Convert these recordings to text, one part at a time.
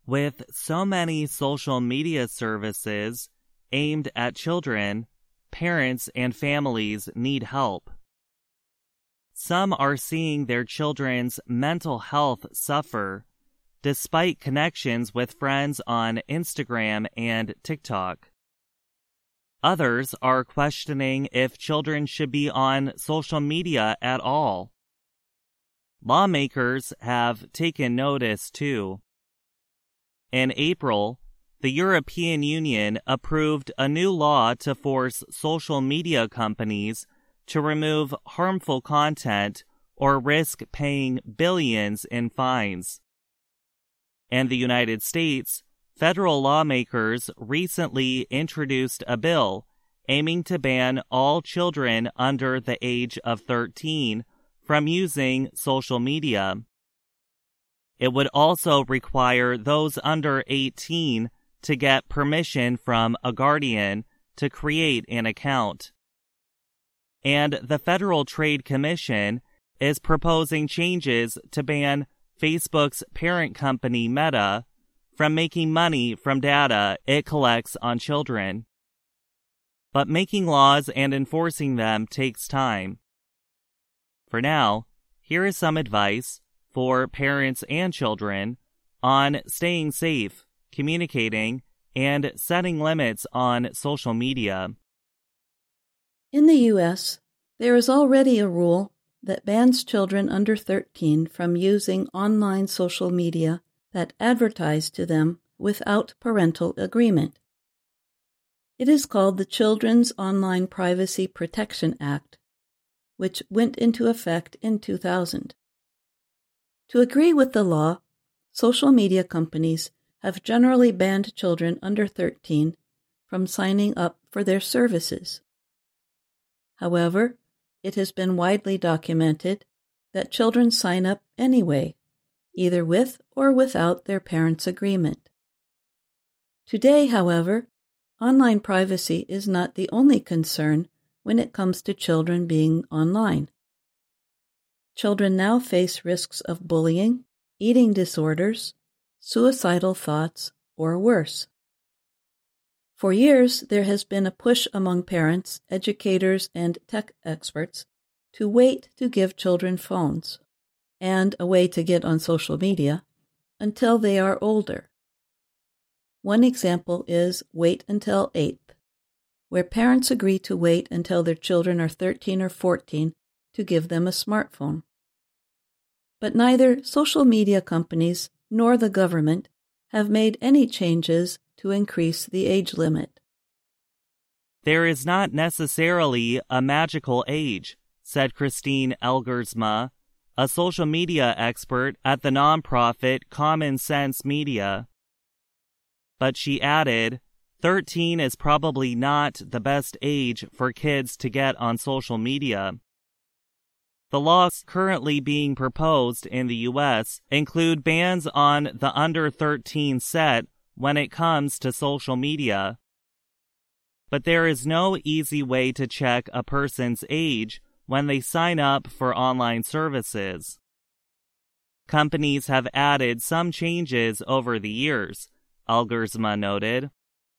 With so many social media services aimed at children, parents and families need help. Some are seeing their children's mental health suffer, despite connections with friends on Instagram and TikTok. Others are questioning if children should be on social media at all. Lawmakers have taken notice too. In April, the European Union approved a new law to force social media companies to remove harmful content or risk paying billions in fines. In the United States, federal lawmakers recently introduced a bill aiming to ban all children under the age of 13 from using social media. It would also require those under 18 to get permission from a guardian to create an account. And the Federal Trade Commission is proposing changes to ban Facebook's parent company Meta from making money from data it collects on children. But making laws and enforcing them takes time. For now, here is some advice for parents and children on staying safe, communicating, and setting limits on social media. In the U.S., there is already a rule that bans children under 13 from using online social media that advertise to them without parental agreement. It is called the Children's Online Privacy Protection Act, which went into effect in 2000. To agree with the law, social media companies have generally banned children under 13 from signing up for their services. However, it has been widely documented that children sign up anyway, either with or without their parents' agreement. Today, however, online privacy is not the only concern when it comes to children being online. Children now face risks of bullying, eating disorders, suicidal thoughts, or worse. For years, there has been a push among parents, educators, and tech experts to wait to give children phones and a way to get on social media until they are older. One example is Wait Until 8th, where parents agree to wait until their children are 13 or 14 to give them a smartphone. But neither social media companies nor the government have made any changes to increase the age limit. There is not necessarily a magical age, said Christine Elgersma, a social media expert at the nonprofit Common Sense Media. But she added, 13 is probably not the best age for kids to get on social media. The laws currently being proposed in the U.S. include bans on the under 13 set when it comes to social media. But there is no easy way to check a person's age when they sign up for online services. Companies have added some changes over the years, Elgersma noted.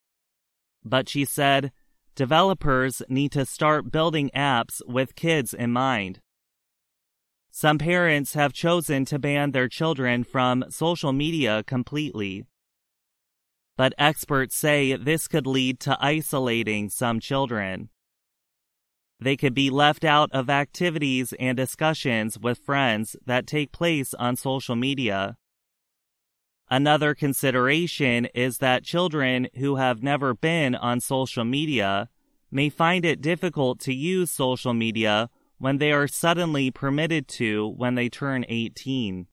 But she said, developers need to start building apps with kids in mind. Some parents have chosen to ban their children from social media completely. But experts say this could lead to isolating some children. They could be left out of activities and discussions with friends that take place on social media. Another consideration is that children who have never been on social media may find it difficult to use social media when they are suddenly permitted to when they turn 18.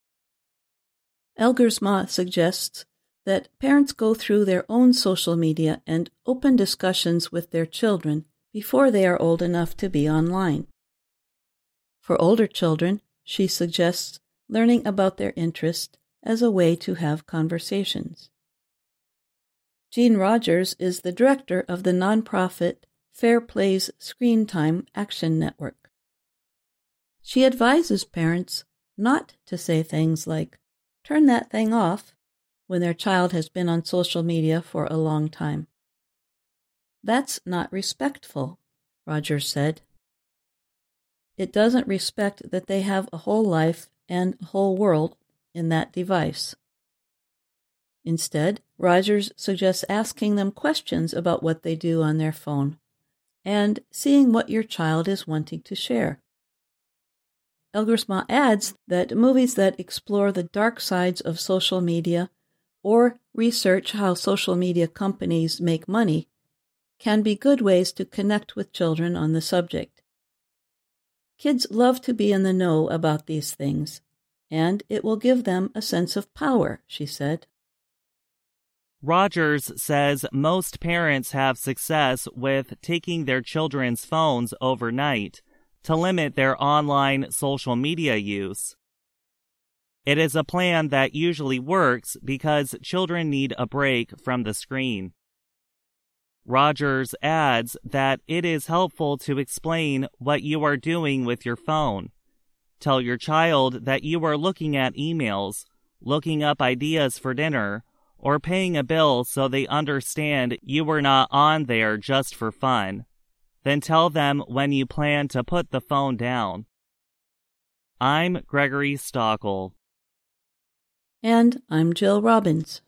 Elgersma suggests that parents go through their own social media and open discussions with their children before they are old enough to be online. For older children, she suggests learning about their interests as a way to have conversations. Jean Rogers is the director of the nonprofit Fair Play's Screen Time Action Network. She advises parents not to say things like, "Turn that thing off," when their child has been on social media for a long time. That's not respectful, Rogers said. It doesn't respect that they have a whole life and a whole world in that device. Instead, Rogers suggests asking them questions about what they do on their phone and seeing what your child is wanting to share. Elgersma adds that movies that explore the dark sides of social media or research how social media companies make money can be good ways to connect with children on the subject. Kids love to be in the know about these things, and it will give them a sense of power, she said. Rogers says most parents have success with taking their children's phones overnight to limit their online social media use. It is a plan that usually works because children need a break from the screen. Rogers adds that it is helpful to explain what you are doing with your phone. Tell your child that you are looking at emails, looking up ideas for dinner, or paying a bill so they understand you were not on there just for fun. Then tell them when you plan to put the phone down. I'm Gregory Stockel. And I'm Jill Robbins.